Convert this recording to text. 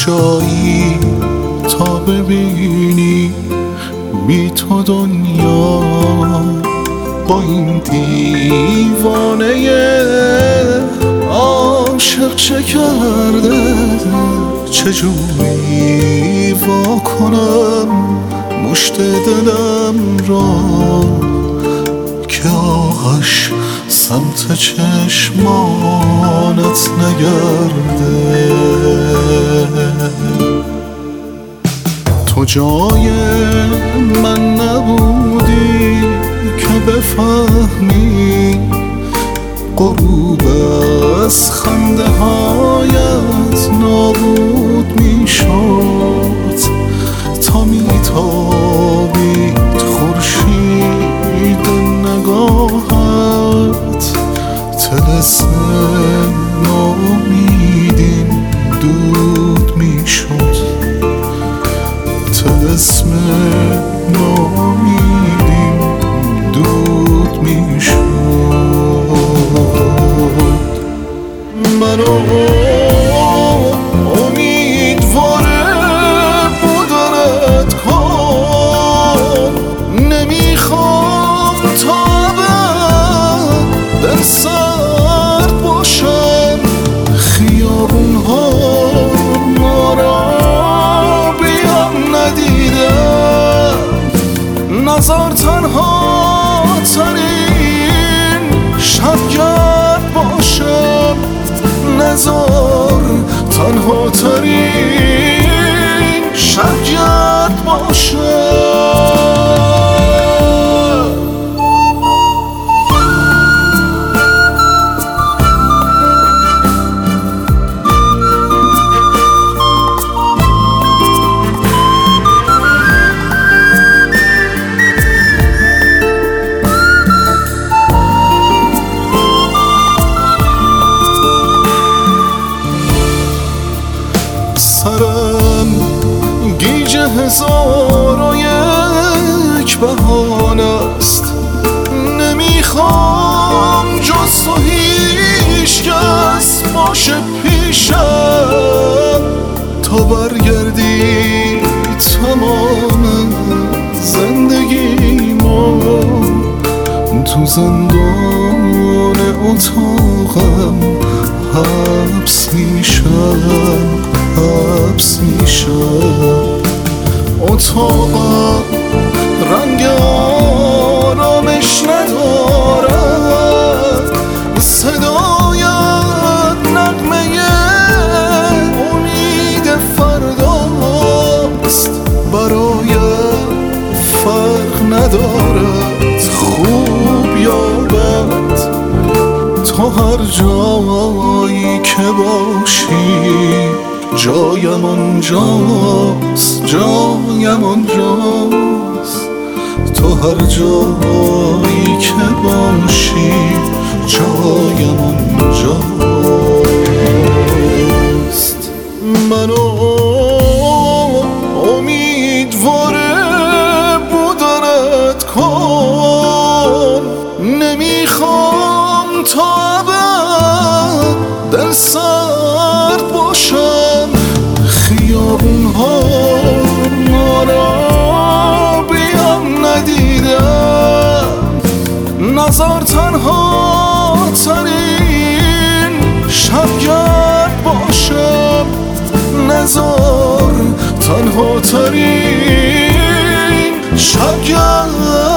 کجایی تا ببینی بی تو دنیا با این دیوانه عاشق چه کرده؟ چجوری وا کنم مشت دلم را که آهش سمت چشمانت نگرده؟ تو جای من نبودی که بفهمی غروب از خنده هایت نابود می شد تا می تابید خورشید نگاهت. طلسم ناامیدیم دود می شد، طلسم ناامیدیم دود می شد. منو امیدواره بودنت کن، نمیخوام تا ابد دل سرد باشم. خیابون ها ما را بیام ندیدم، نظر تنها ترین شبگرد باشم. نظر تنها ترین شبگرد باشم. سرم گیج هزار و یک بهانه است، نمیخوام جز تو هیچ کس باشه پیشم. تا برگردی تمام زندگی ما تو زندان اتاقم حبس میشم، حبس میشم. اتاقم رنگ آرامش ندارد، صدایت نغمه امید فرداست. برایت فرق ندارد خوب یا بد، تو هر جایی که باشی جایم اونجاست، جایم اونجاست. تو هر جایی که باشی جایم اونجاست. منو امیدواره بودنت کن، نمیخوام تا ابد دل سرد باشم. خیابون ها ما را بیام ندیدم، نظر تنها ترین شبگرد باشم. نظر تنها ترین شبگرد